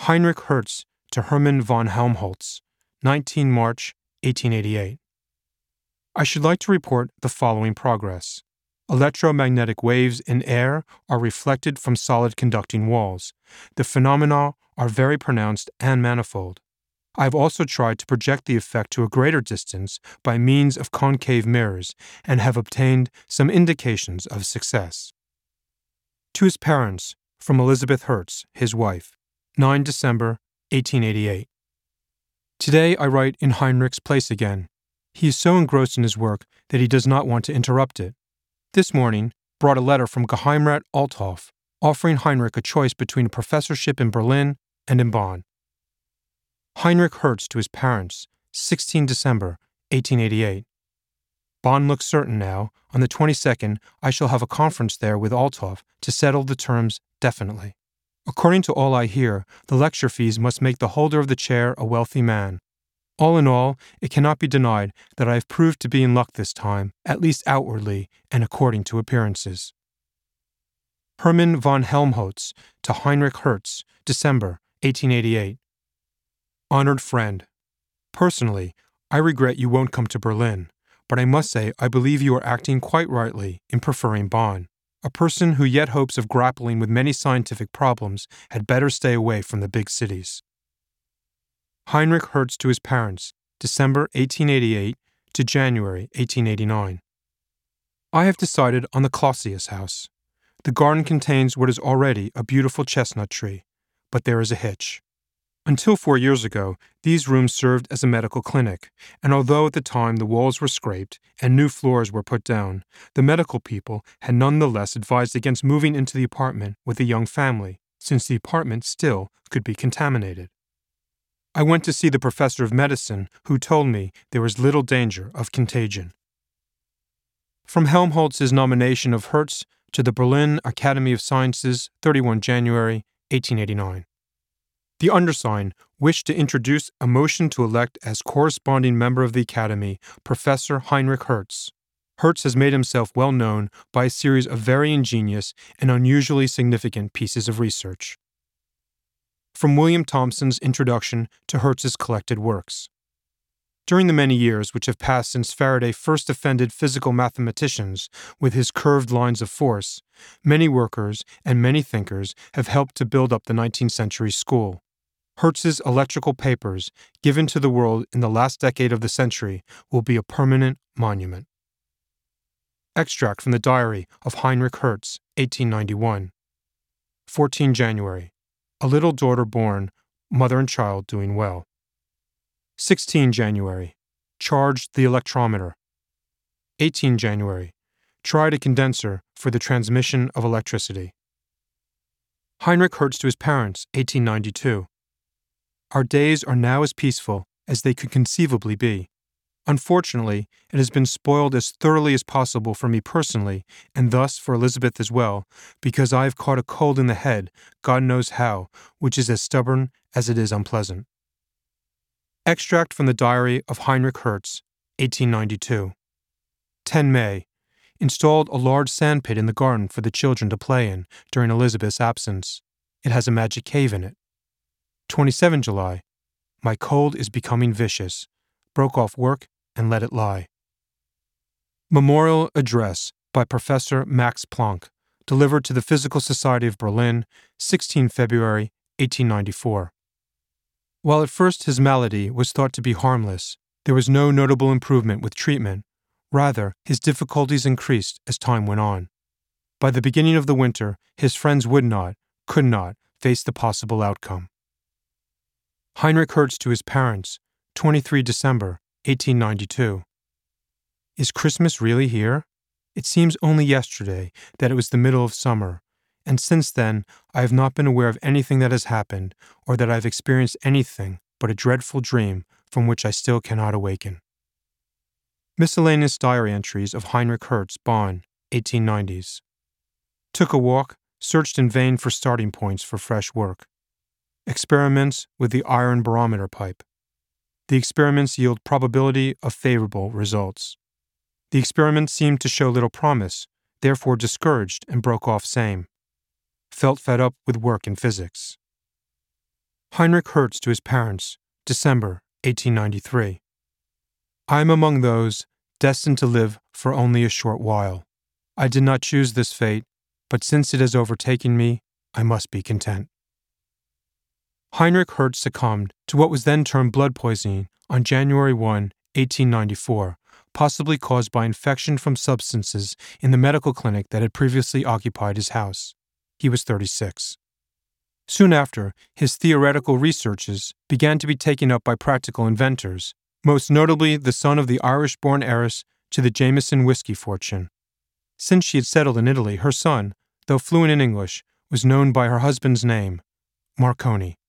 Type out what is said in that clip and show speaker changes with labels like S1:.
S1: Heinrich Hertz to Hermann von Helmholtz, 19 March 1888. I should like to report the following progress. Electromagnetic waves in air are reflected from solid conducting walls. The phenomena are very pronounced and manifold. I have also tried to project the effect to a greater distance by means of concave mirrors and have obtained some indications of success. To his parents, from Elizabeth Hertz, his wife, 9 December 1888. Today I write in Heinrich's place again. He is so engrossed in his work that he does not want to interrupt it. This morning brought a letter from Geheimrat Althoff offering Heinrich a choice between a professorship in Berlin and in Bonn. Heinrich Hertz to his parents, 16 December 1888. Bonn looks certain now. On the 22nd, I shall have a conference there with Althoff to settle the terms definitely. According to all I hear, the lecture fees must make the holder of the chair a wealthy man. All in all, it cannot be denied that I have proved to be in luck this time, at least outwardly and according to appearances. Hermann von Helmholtz to Heinrich Hertz, December 1888. Honored friend, personally, I regret you won't come to Berlin, but I must say I believe you are acting quite rightly in preferring Bonn. A person who yet hopes of grappling with many scientific problems had better stay away from the big cities. Heinrich Hertz to his parents, December 1888 to January 1889. I have decided on the Clausius house. The garden contains what is already a beautiful chestnut tree, but there is a hitch. Until 4 years ago, these rooms served as a medical clinic, and although at the time the walls were scraped and new floors were put down, the medical people had none the less advised against moving into the apartment with a young family, since the apartment still could be contaminated. I went to see the professor of medicine, who told me there was little danger of contagion. From Helmholtz's nomination of Hertz to the Berlin Academy of Sciences, 31 January 1889. The undersigned wished to introduce a motion to elect as corresponding member of the Academy Professor Heinrich Hertz. Hertz has made himself well known by a series of very ingenious and unusually significant pieces of research. From William Thomson's introduction to Hertz's collected works. During the many years which have passed since Faraday first offended physical mathematicians with his curved lines of force, many workers and many thinkers have helped to build up the 19th century school. Hertz's electrical papers, given to the world in the last decade of the century, will be a permanent monument. Extract from the diary of Heinrich Hertz, 1891. 14 January. A little daughter born, mother and child doing well. 16 January. Charged the electrometer. 18 January. Tried a condenser for the transmission of electricity. Heinrich Hertz to his parents, 1892. Our days are now as peaceful as they could conceivably be. Unfortunately, it has been spoiled as thoroughly as possible for me personally, and thus for Elizabeth as well, because I have caught a cold in the head, God knows how, which is as stubborn as it is unpleasant. Extract from the diary of Heinrich Hertz, 1892. 10 May. Installed a large sandpit in the garden for the children to play in during Elizabeth's absence. It has a magic cave in it. 27 July. My cold is becoming vicious. Broke off work and let it lie. Memorial Address by Professor Max Planck, delivered to the Physical Society of Berlin, 16 February 1894. While at first his malady was thought to be harmless, there was no notable improvement with treatment. Rather, his difficulties increased as time went on. By the beginning of the winter, his friends would not, could not, face the possible outcome. Heinrich Hertz to his parents, 23 December 1892. Is Christmas really here? It seems only yesterday that it was the middle of summer, and since then I have not been aware of anything that has happened, or that I have experienced anything but a dreadful dream from which I still cannot awaken. Miscellaneous diary entries of Heinrich Hertz, Bonn, 1890s. Took a walk, searched in vain for starting points for fresh work. Experiments with the iron barometer pipe. The experiments yield probability of favorable results. The experiments seemed to show little promise, therefore discouraged and broke off same. Felt fed up with work in physics. Heinrich Hertz to his parents, December 1893. I am among those destined to live for only a short while. I did not choose this fate, but since it has overtaken me, I must be content. Heinrich Hertz succumbed to what was then termed blood poisoning on January 1, 1894, possibly caused by infection from substances in the medical clinic that had previously occupied his house. He was 36. Soon after, his theoretical researches began to be taken up by practical inventors, most notably the son of the Irish-born heiress to the Jameson whiskey fortune. Since she had settled in Italy, her son, though fluent in English, was known by her husband's name, Marconi.